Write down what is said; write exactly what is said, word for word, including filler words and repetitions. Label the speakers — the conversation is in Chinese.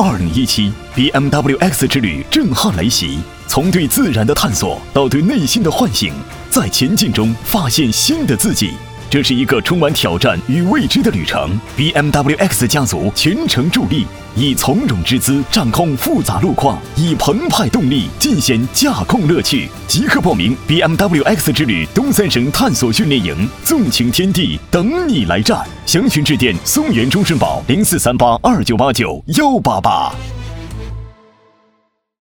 Speaker 1: 二零一七 B M W X 之旅震撼来袭，从对自然的探索到对内心的唤醒，在前进中发现新的自己。这是一个充满挑战与未知的旅程。B M W X 家族全程助力，以从容之姿掌控复杂路况，以澎湃动力尽显驾控乐趣。即刻报名 B M W X 之旅东三省探索训练营，纵情天地，等你来战。详询致电松原终身保零四三八二九八九幺八八。